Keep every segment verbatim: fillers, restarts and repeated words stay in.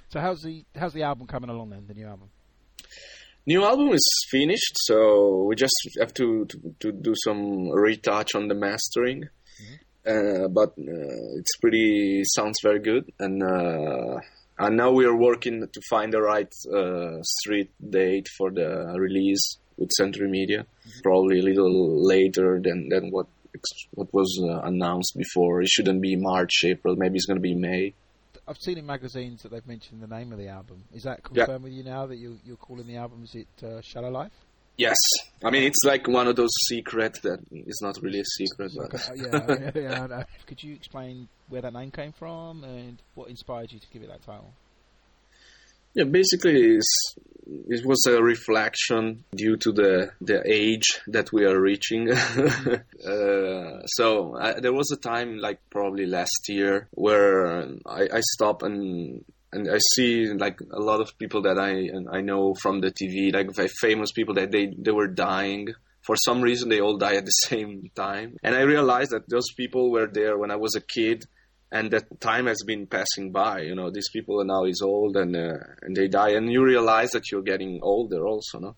So how's the how's the album coming along then? The new album. New album is finished, so we just have to to, to do some retouch on the mastering. Mm-hmm. Uh, but uh, it's pretty sounds very good, and uh, and now we are working to find the right uh, street date for the release with Century Media. Mm-hmm. Probably a little later than than what what was uh, announced before. It shouldn't be March, April. Maybe it's going to be May. I've seen in magazines that they've mentioned the name of the album. Is that confirmed yeah. with you now that you, you're calling the album, is it uh, Shallow Life? Yes. I mean, it's like one of those secrets that is not really a secret. But okay. yeah, yeah, yeah, could you explain where that name came from and what inspired you to give it that title? Yeah, basically it's, it was a reflection due to the the age that we are reaching. uh, so I, there was a time, like probably last year, where I, I stop and and I see like a lot of people that I I know from the T V, like famous people that they, they were dying. For some reason, they all die at the same time. And I realized that those people were there when I was a kid. And that time has been passing by, you know. These people are now is old and uh, and they die, and you realize that you're getting older also, no.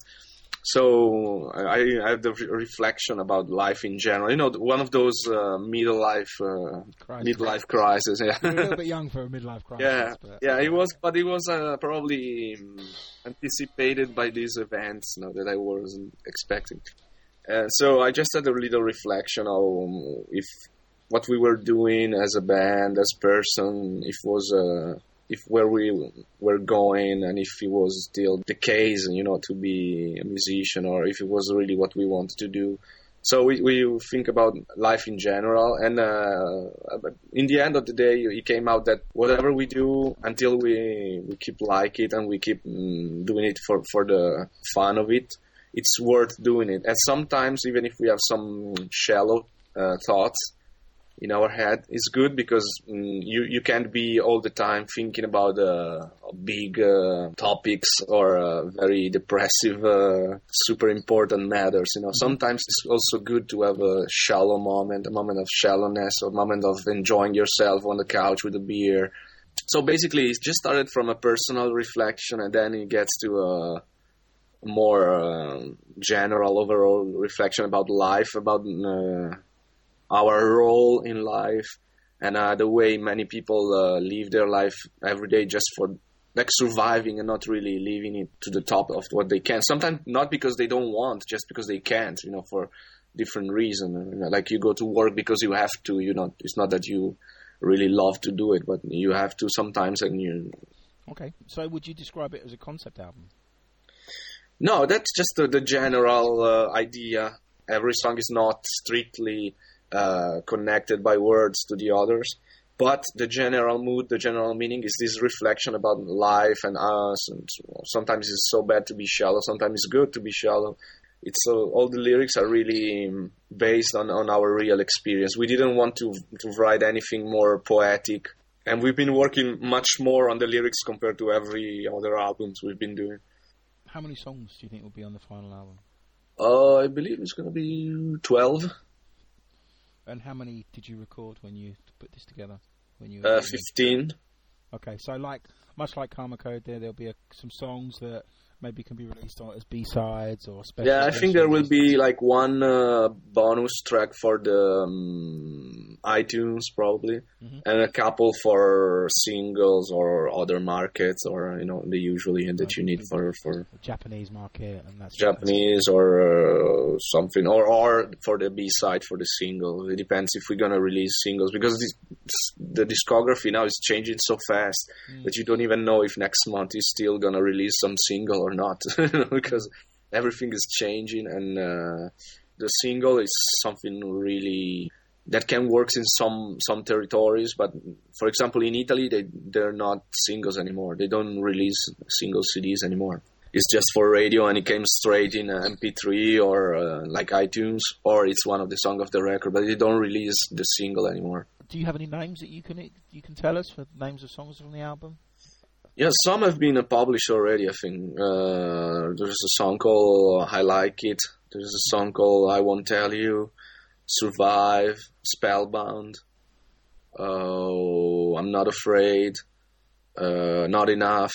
So I, I have the re- reflection about life in general. You know, one of those uh, middle life uh, midlife crisis. Yeah, you're a little bit young for a midlife crisis. Yeah, but. yeah, it was, but it was uh, probably um, anticipated by these events, you know, that I wasn't expecting. Uh, so I just had a little reflection of um, if. what we were doing as a band, as person, if was uh, if where we were going, and if it was still the case, you know, to be a musician, or if it was really what we wanted to do. So we, we think about life in general, and uh, in the end of the day, it came out that whatever we do, until we we keep like it and we keep mm, doing it for, for the fun of it, it's worth doing it. And sometimes, even if we have some shallow uh, thoughts in our head, is good, because mm, you you can't be all the time thinking about uh, big uh, topics or uh, very depressive, uh, super important matters. You know, sometimes it's also good to have a shallow moment, a moment of shallowness, a moment of enjoying yourself on the couch with a beer. So basically, it just started from a personal reflection, and then it gets to a more uh, general, overall reflection about life, about Uh, our role in life, and uh, the way many people uh, live their life every day just for like surviving and not really living it to the top of what they can. Sometimes not because they don't want, just because they can't, you know, for different reasons. You know, like you go to work because you have to, you know, it's not that you really love to do it, but you have to sometimes. And you. Okay, so would you describe it as a concept album? No, that's just the, the general uh, idea. Every song is not strictly Uh, connected by words to the others, but the general mood, the general meaning is this reflection about life and us. And sometimes it's so bad to be shallow, sometimes it's good to be shallow. It's uh, all the lyrics are really based on, on our real experience. We didn't want to to write anything more poetic, and we've been working much more on the lyrics compared to every other albums we've been doing. How many songs do you think will be on the final album? Uh, I believe it's going to be twelve. And how many did you record when you put this together? When you uh, fifteen. Okay, so like much like Karma Code, there there'll be a, some songs that maybe can be released on as B-sides or special. Yeah, I think there will be like one uh, bonus track for the um, iTunes probably, mm-hmm. and a couple for singles or other markets, or you know the usually that right. you need for for the Japanese market, and that's Japanese or uh, something, or or for the B-side for the single. It depends if we're gonna release singles, because this, the discography now is changing so fast mm. that you don't even know if next month is still gonna release some single or not, because everything is changing, and uh, the single is something really that can work in some some territories. But for example, in Italy, they they're not singles anymore. They don't release single C Ds anymore. It's just for radio, and it came straight in uh, M P three or uh, like iTunes, or it's one of the songs of the record. But they don't release the single anymore. Do you have any names that you can you can tell us for names of songs from the album? Yeah, some have been published already, I think. Uh, there's a song called I Like It. There's a song called I Won't Tell You. Survive. Spellbound. Oh, I'm Not Afraid. uh, not enough.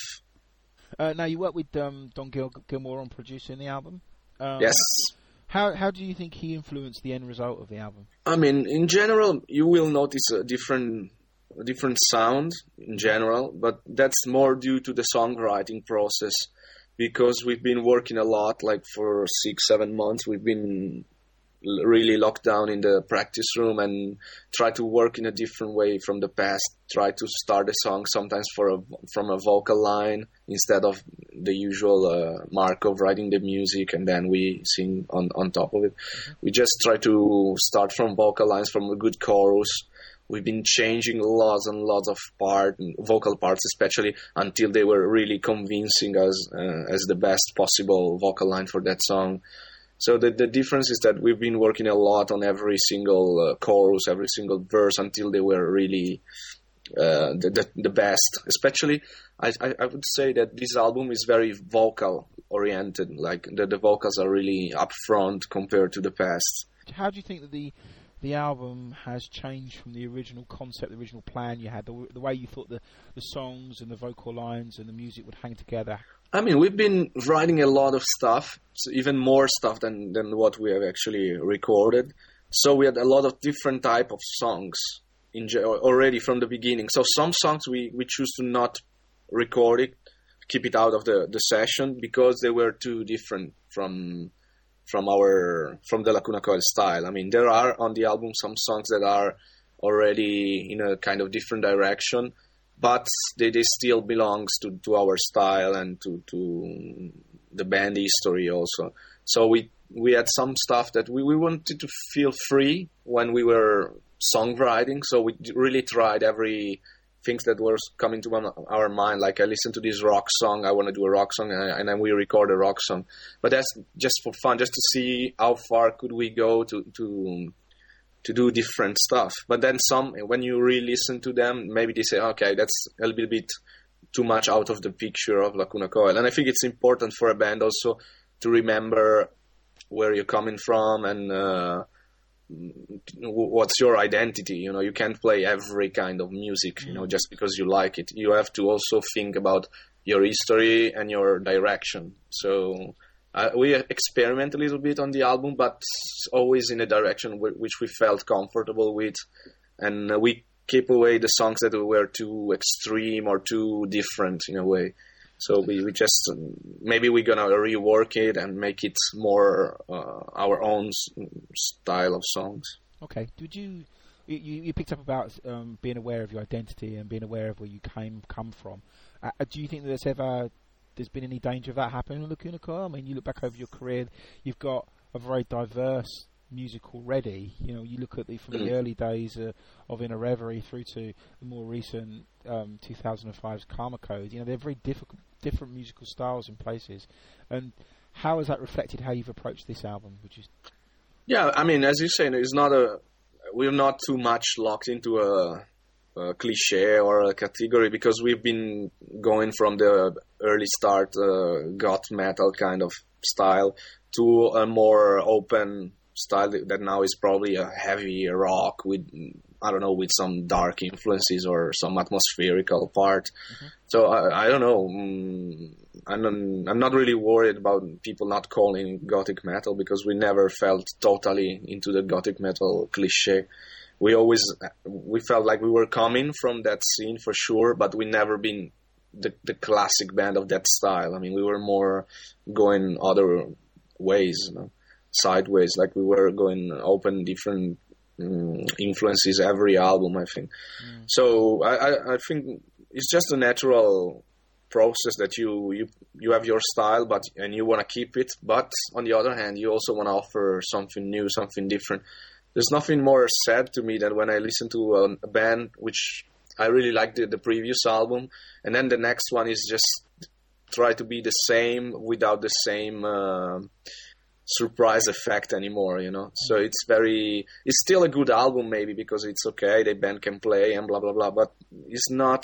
Uh, now, you worked with um, Don Gil- Gilmore on producing the album. Um, Yes. How how do you think he influenced the end result of the album? I mean, in general, you will notice a different, a different sound in general, but that's more due to the songwriting process, because we've been working a lot, like for six, seven months. We've been really locked down in the practice room and try to work in a different way from the past. Try to start a song sometimes for a, from a vocal line instead of the usual uh, mark of writing the music and then we sing on, on top of it. Mm-hmm. We just try to start from vocal lines, from a good chorus. We've been changing lots and lots of part, vocal parts especially, until they were really convincing us uh, as the best possible vocal line for that song. So the the difference is that we've been working a lot on every single uh, chorus, every single verse, until they were really uh, the, the the best. Especially, I, I I would say that this album is very vocal oriented. Like the the vocals are really upfront compared to the past. How do you think that the the album has changed from the original concept, the original plan you had, the, the way you thought the the songs and the vocal lines and the music would hang together? I mean, we've been writing a lot of stuff, so even more stuff than, than what we have actually recorded. So we had a lot of different type of songs in already from the beginning. So some songs we, we choose to not record it, keep it out of the, the session because they were too different from from our from the Lacuna Coil style. I mean, there are on the album some songs that are already in a kind of different direction, but they, they still belongs to, to our style and to, to the band history also. So we we had some stuff that we, we wanted to feel free when we were songwriting. So we really tried every things that was coming to our mind. Like I listened to this rock song, I want to do a rock song, and, I, and then we record a rock song. But that's just for fun, just to see how far could we go to to to do different stuff. But then some, when you re-listen to them, maybe they say, okay, that's a little bit too much out of the picture of Lacuna Coil. And I think it's important for a band also to remember where you're coming from and uh, what's your identity. You know, you can't play every kind of music, you know, just because you like it. You have to also think about your history and your direction. So Uh, we experiment a little bit on the album, but always in a direction w- which we felt comfortable with. And uh, we keep away the songs that were too extreme or too different in a way. So we, we just, um, maybe we're going to rework it and make it more uh, our own s- style of songs. Okay. Did you, you, you picked up about um, being aware of your identity and being aware of where you came come from. Uh, do you think that there's ever... there's been any danger of that happening in Lacuna Coil? I mean, you look back over your career, you've got a very diverse music already. You know, you look at the from mm. the early days uh, of In a Reverie through to the more recent um, two thousand five's Karma Code. You know, they're very difficult, different musical styles in places. And how has that reflected how you've approached this album? Which is, yeah, I mean, as you say, it's not a we're not too much locked into a. A cliche or a category, because we've been going from the early start uh, goth metal kind of style to a more open style that now is probably a heavy rock with, I don't know, with some dark influences or some atmospherical part. Mm-hmm. So I, I don't know. I'm, I'm not really worried about people not calling gothic metal, because we never felt totally into the gothic metal cliche. We always, we felt like we were coming from that scene for sure, but we never been the, the classic band of that style. I mean, we were more going other ways, you know, sideways, like we were going open different um, influences every album, I think. Mm. So I, I, I think it's just a natural process that you, you, you have your style, but and you want to keep it, but on the other hand, you also want to offer something new, something different. There's nothing more sad to me than when I listen to a, a band which I really liked the, the previous album, and then the next one is just try to be the same without the same uh, surprise effect anymore, you know. So it's very, it's still a good album maybe because it's okay, the band can play and blah blah blah, but it's not.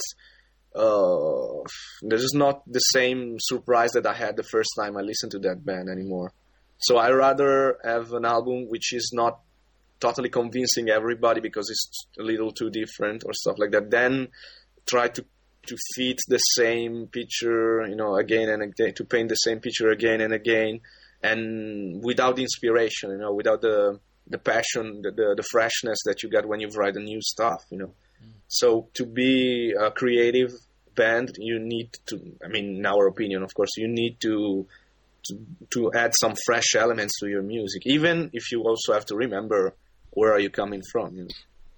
Uh, there's not the same surprise that I had the first time I listened to that band anymore. So I rather have an album which is not totally convincing everybody because it's a little too different or stuff like that, then try to to fit the same picture, you know, again and again, to paint the same picture again and again, and without inspiration, you know, without the the passion, the the, the freshness that you get when you write the new stuff, you know. Mm. So to be a creative band, you need to, I mean, in our opinion, of course, you need to to to add some fresh elements to your music, even if you also have to remember where are you coming from, you know.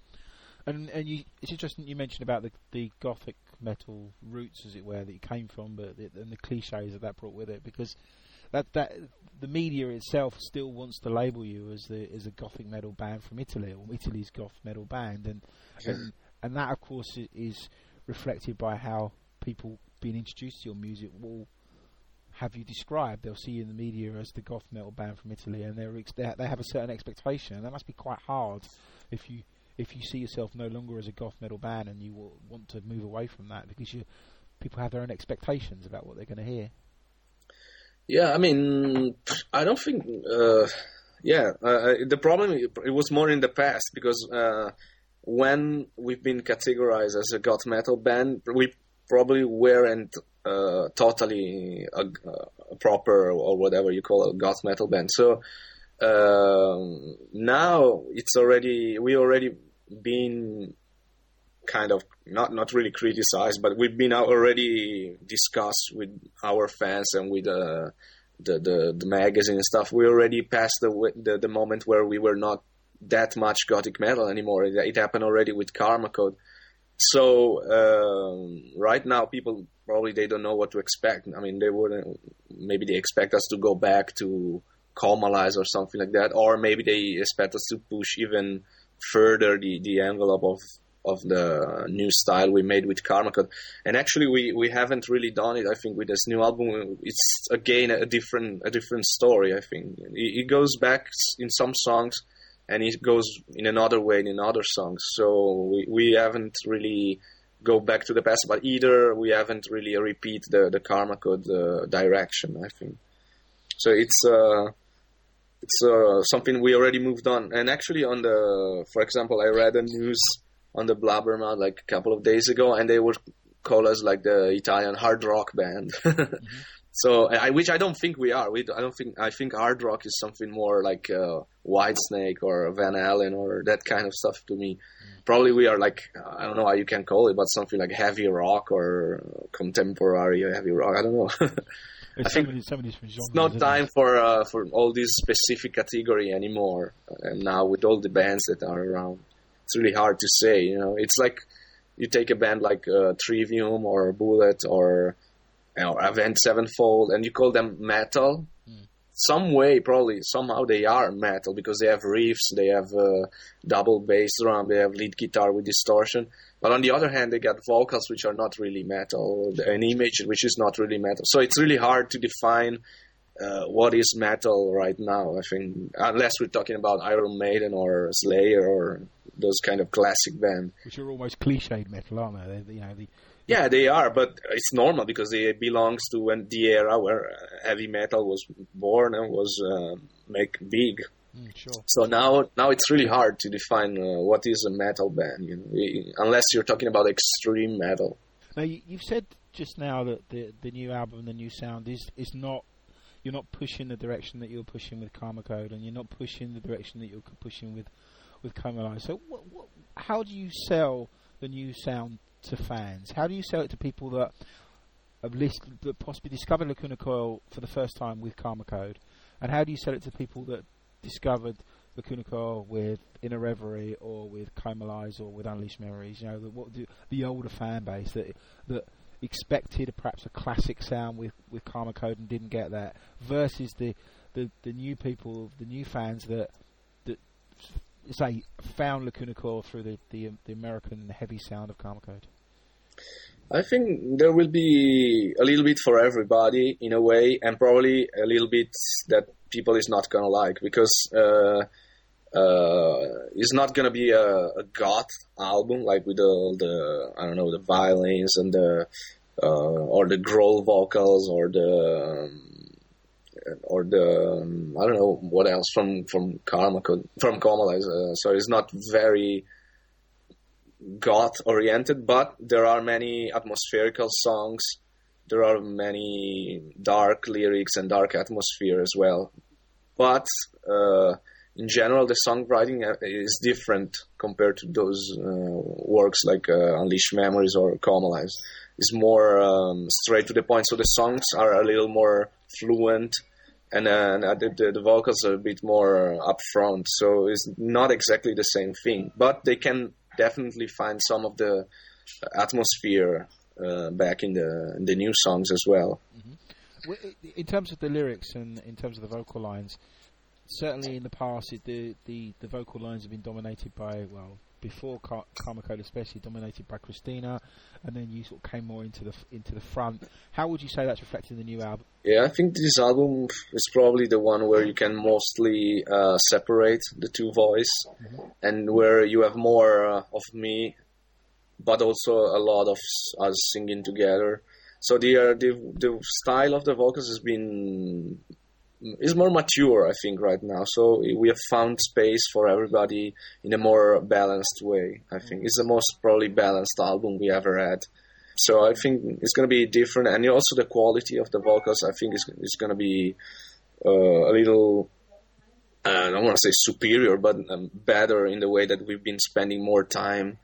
And and you, it's interesting you mentioned about the the gothic metal roots, as it were, that you came from, but the, and the cliches that that brought with it, because that that the media itself still wants to label you as the as a gothic metal band from Italy, or Italy's goth metal band, and yeah. and, and that of course is reflected by how people being introduced to your music will have you described. They'll see you in the media as the goth metal band from Italy, and they're ex- they have a certain expectation, and that must be quite hard if you. If you see yourself no longer as a goth metal band and you will want to move away from that, because you, people have their own expectations about what they're going to hear. Yeah, I mean, I don't think. Uh, yeah, uh, the problem it was more in the past, because uh, when we've been categorized as a goth metal band, we probably weren't uh, totally a, a proper, or whatever you call a goth metal band. So. Uh, now it's already we already been kind of not not really criticized, but we've been already discussed with our fans and with uh, the, the the magazine and stuff. We already passed the, the the moment where we were not that much gothic metal anymore. It, it happened already with Karma Code. So um, right now, people probably they don't know what to expect. I mean, they wouldn't. Maybe they expect us to go back to Comalize or something like that, or maybe they expect us to push even further the, the envelope of of the new style we made with Karma Code. And actually, we, we haven't really done it. I think with this new album, it's again a different a different story. I think it, it goes back in some songs, and it goes in another way in other songs. So we we haven't really go back to the past, but either we haven't really repeat the the Karma Code uh, direction. I think so. It's uh. It's uh, something we already moved on. And actually on the, for example, I read a news on the Blabbermouth like a couple of days ago, and they would call us like the Italian hard rock band. Mm-hmm. So, I, which I don't think we are. We, I don't think, I think hard rock is something more like uh, Whitesnake or Van Halen or that kind of stuff to me. Mm-hmm. Probably we are like, I don't know how you can call it, but something like heavy rock or contemporary heavy rock. I don't know. There's so many, so many different genres, it's not time for uh, for all this specific category anymore. And now with all the bands that are around, it's really hard to say. You know, it's like you take a band like uh, Trivium or Bullet or you know, Avenged Sevenfold, and you call them metal. Mm. Some way, probably somehow they are metal because they have riffs, they have uh, double bass drum, they have lead guitar with distortion. But on the other hand, they got vocals which are not really metal, an image which is not really metal. So it's really hard to define uh, what is metal right now, I think, unless we're talking about Iron Maiden or Slayer or those kind of classic bands. Which are almost cliched metal, aren't they? They, you know, the, yeah, they are, but it's normal because they belongs to when the era where heavy metal was born and was uh, make big. Mm, sure. So now, now it's really hard to define uh, what is a metal band, you know, unless you're talking about extreme metal. Now, you, you've said just now that the the new album, the new sound, is is not you're not pushing the direction that you're pushing with Karma Code, and you're not pushing the direction that you're pushing with with Comalize. So, what, what, how do you sell the new sound to fans? How do you sell it to people that have listened, that possibly discovered Lacuna Coil for the first time with Karma Code, and how do you sell it to people that discovered Lacuna Coil with Inner Reverie or with Comalize or with Unleashed Memories? You know, the, what the, the older fan base that that expected perhaps a classic sound with, with Karma Code and didn't get that, versus the, the, the new people, the new fans that that say found Lacuna Coil through the, the the American heavy sound of Karma Code. I think there will be a little bit for everybody in a way, and probably a little bit that people is not gonna like, because uh, uh, it's not gonna be a, a goth album like with all the I don't know the violins and the uh, or the growl vocals or the um, or the um, I don't know what else from from Karma from Comalize. Uh, so it's not very goth oriented, but there are many atmospherical songs. There are many dark lyrics and dark atmosphere as well. But uh, in general, the songwriting is different compared to those uh, works like uh, Unleashed Memories or Coma Lives. It's more um, straight to the point. So the songs are a little more fluent, and, uh, and the, the, the vocals are a bit more upfront. So it's not exactly the same thing, but they can definitely find some of the atmosphere uh, back in the in the new songs as well. Mm-hmm. In terms of the lyrics and in terms of the vocal lines, certainly in the past, it, the, the the vocal lines have been dominated by, well, before Car- Karma Code especially, dominated by Christina, and then you sort of came more into the into the front. How would you say that's reflected in the new album? Yeah, I think this album is probably the one where you can mostly uh, separate the two voices, mm-hmm. and where you have more uh, of me, but also a lot of us singing together. So the uh, the the style of the vocals has been is more mature, I think, right now. So we have found space for everybody in a more balanced way. I think it's the most probably balanced album we ever had. So I think it's going to be different, and also the quality of the vocals, I think, is is going to be uh, a little, uh, I don't want to say superior, but um, better in the way that we've been spending more time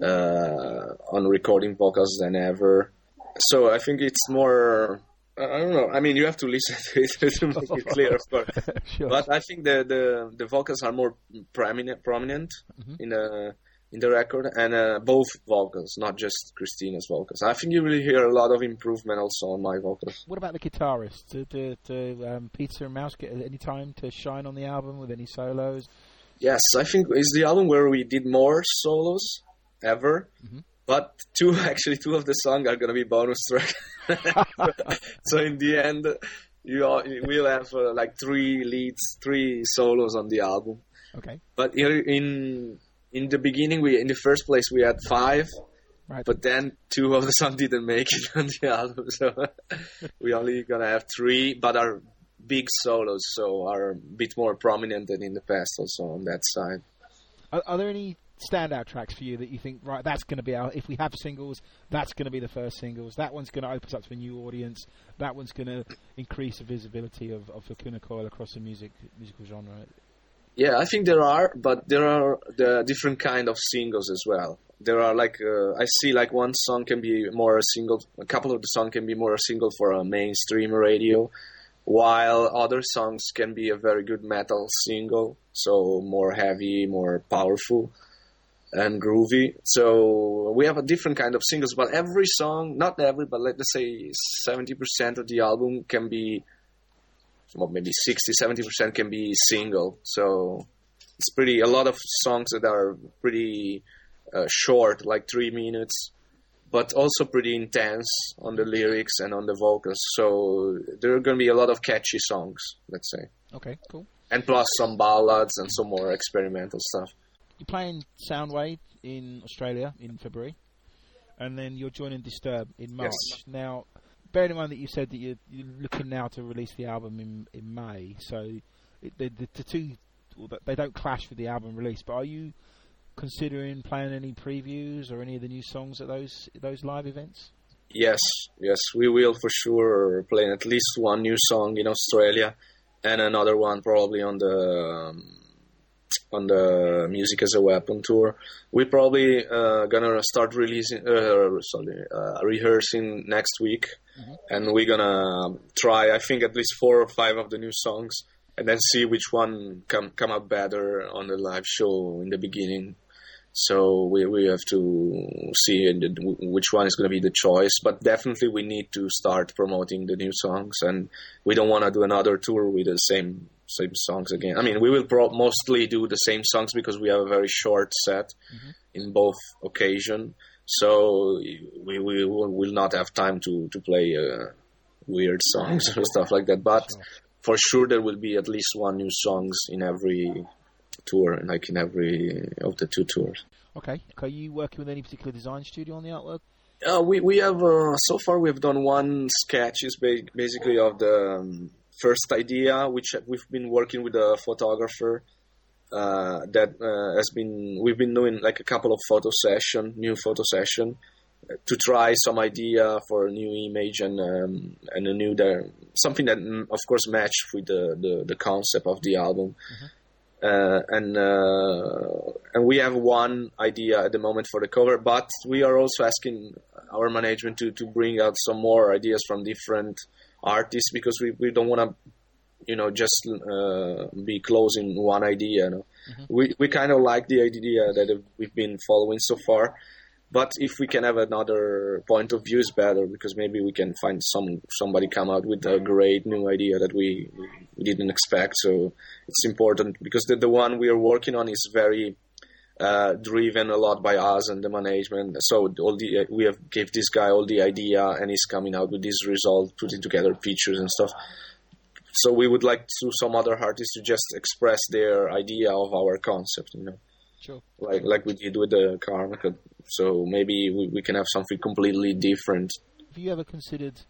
uh, on recording vocals than ever. So I think it's more, I don't know, I mean, you have to listen to it to make it clear, of course. Sure. But I think the, the, the vocals are more prominent, prominent mm-hmm. in the in the record, and uh, both vocals, not just Christina's vocals. I think you will hear a lot of improvement also on my vocals. What about the guitarists? Did, did, did um, Peter and Mouse get any time to shine on the album with any solos? Yes, I think it's the album where we did more solos ever. Mm-hmm. But two, actually, two of the songs are going to be bonus tracks. So in the end, you all, we'll have uh, like three leads, three solos on the album. Okay. But in in the beginning, we in the first place we had five, right. But then two of the songs didn't make it on the album, so we only gonna have three, but are big solos, so are a bit more prominent than in the past. Also on that side. Are, are there any standout tracks for you that you think, right, that's going to be our, if we have singles, that's going to be the first singles, that one's going to open us up to a new audience, that one's going to increase the visibility of, of Lacuna Coil across the music musical genre? Yeah, I think there are, but there are the different kind of singles as well. There are like, uh, I see like one song can be more a single, a couple of the songs can be more a single for a mainstream radio, while other songs can be a very good metal single, so more heavy, more powerful and groovy. So we have a different kind of singles, but every song, not every, but let's say seventy percent of the album can be, well, maybe sixty, seventy percent can be single. So it's pretty, a lot of songs that are pretty uh, short, like three minutes, but also pretty intense on the lyrics and on the vocals. So there are going to be a lot of catchy songs, let's say. Okay, cool. And plus some ballads and some more experimental stuff. You're playing Soundwave in Australia in February, and then you're joining Disturb in March. Yes. Now, bearing in mind that you said that you're, you're looking now to release the album in in May, so it, the, the, the two, well, they don't clash with the album release, but are you considering playing any previews or any of the new songs at those those live events? Yes, yes, we will for sure play at least one new song in Australia, and another one probably on the um, on the Music as a Weapon tour. We're probably uh, gonna start releasing, uh, sorry, uh, rehearsing next week, mm-hmm. and we're gonna try, I think, at least four or five of the new songs, and then see which one come come out better on the live show in the beginning. So we we have to see which one is going to be the choice, but definitely we need to start promoting the new songs, and we don't want to do another tour with the same same songs again. I mean, we will pro- mostly do the same songs because we have a very short set mm-hmm. in both occasions, so we, we will not have time to to play uh, weird songs or stuff like that. But sure. For sure, there will be at least one new songs in every tour, like in every of the two tours. Okay. Are you working with any particular design studio on the artwork? Uh, we we have uh, so far we have done one sketch, is ba- basically of the um, first idea, which we've been working with a photographer uh, that uh, has been we've been doing like a couple of photo session, new photo session, uh, to try some idea for a new image and um, and a new uh, something that mm, of course matched with the, the, the concept of the album. Mm-hmm. Uh, and uh, and we have one idea at the moment for the cover, but we are also asking our management to, to bring out some more ideas from different artists, because we, we don't want to, you know, just uh, be closing one idea. You know? Mm-hmm. We we kind of like the idea that we've been following so far, but if we can have another point of view, is better, because maybe we can find some somebody come out with a great new idea that we, we didn't expect. So it's important, because the, the one we are working on is very uh, driven a lot by us and the management. So all the we have gave this guy all the idea, and he's coming out with this result, putting together pictures and stuff. So we would like to some other artists to just express their idea of our concept, you know. Sure. Like like we did with the Karma. So maybe we, we can have something completely different. Have you ever considered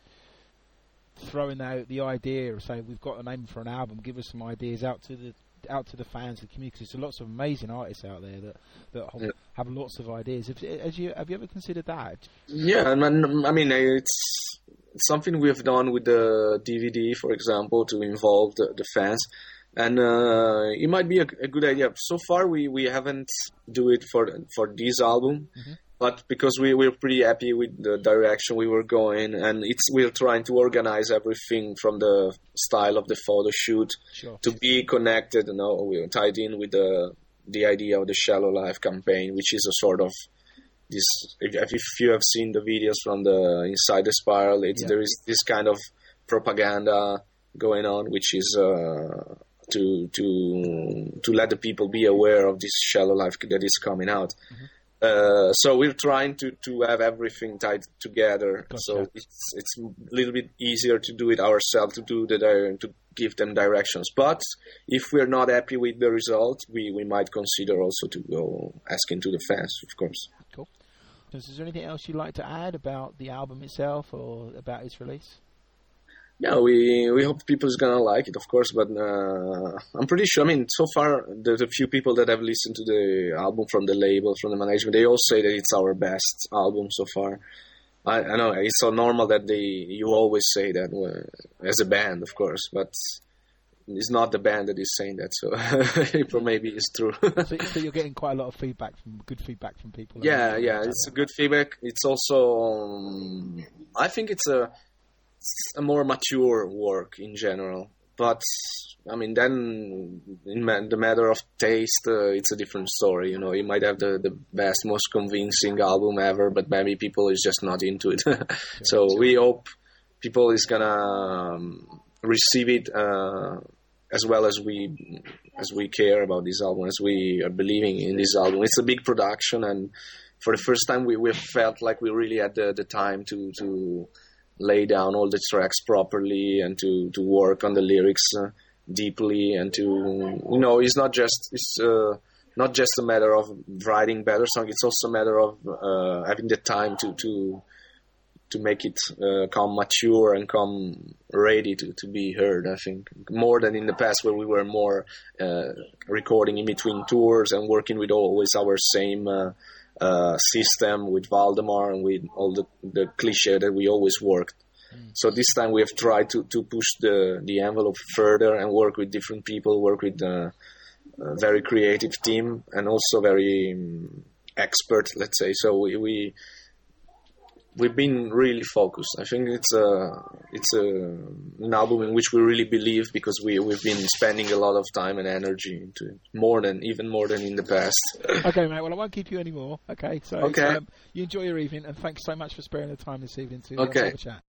throwing out the idea of saying, we've got a name for an album, give us some ideas out to the out to the fans, the community? Because there's lots of amazing artists out there that that have, yeah. have lots of ideas. Have, have you have you ever considered that? Yeah, I mean it's something we have done with the D V D, for example, to involve the, the fans. And uh, it might be a, a good idea. So far, we, we haven't do it for for this album, mm-hmm. but because we we're pretty happy with the direction we were going, and it's we're trying to organize everything from the style of the photo shoot sure. to be connected. You know, we're tied in with the the idea of the Shallow Life campaign, which is a sort of this. If, if you have seen the videos from the Inside the Spiral, it's, yeah. there is this kind of propaganda going on, which is. Uh, to to to let the people be aware of this Shallow Life that is coming out. Mm-hmm. Uh, so we're trying to, to have everything tied together. Gotcha. So it's it's a little bit easier to do it ourselves, to do the to give them directions. But if we're not happy with the result, we, we might consider also to go asking to the fans, of course. Cool. So is there anything else you'd like to add about the album itself or about its release? Yeah, we we hope people's gonna like it, of course, but uh, I'm pretty sure. I mean, so far, there's a few people that have listened to the album from the label, from the management. They all say that it's our best album so far. I, I know it's so normal that they you always say that uh, as a band, of course, but it's not the band that is saying that, so maybe it's true. so, so you're getting quite a lot of feedback, from good feedback from people. Yeah, yeah, it's a good feedback. It's also, um, I think it's a. It's a more mature work in general, but I mean, then in ma- the matter of taste, uh, it's a different story. You know, you might have the, the best, most convincing album ever, but maybe people is just not into it. So sure. We hope people is gonna um, receive it uh, as well as we as we care about this album, as we are believing in this album. It's a big production, and for the first time, we we felt like we really had the, the time to to. lay down all the tracks properly and to, to work on the lyrics uh, deeply, and to, you know, it's not just it's uh, not just a matter of writing better songs. It's also a matter of uh, having the time to to to make it uh, come mature and come ready to, to be heard. I think more than in the past, where we were more uh, recording in between tours and working with always our same. Uh, Uh, system with Valdemar and with all the, the cliche that we always worked. Mm. So this time we have tried to, to push the, the envelope further and work with different people, work with a, a very creative team and also very um, expert, let's say. So we, we we've been really focused. I think it's a it's a an album in which we really believe, because we we've been spending a lot of time and energy into it, more than even more than in the past. Okay, mate. Well, I won't keep you anymore. Okay, so okay. Um, you enjoy your evening, and thanks so much for sparing the time this evening to okay. uh, have a chat.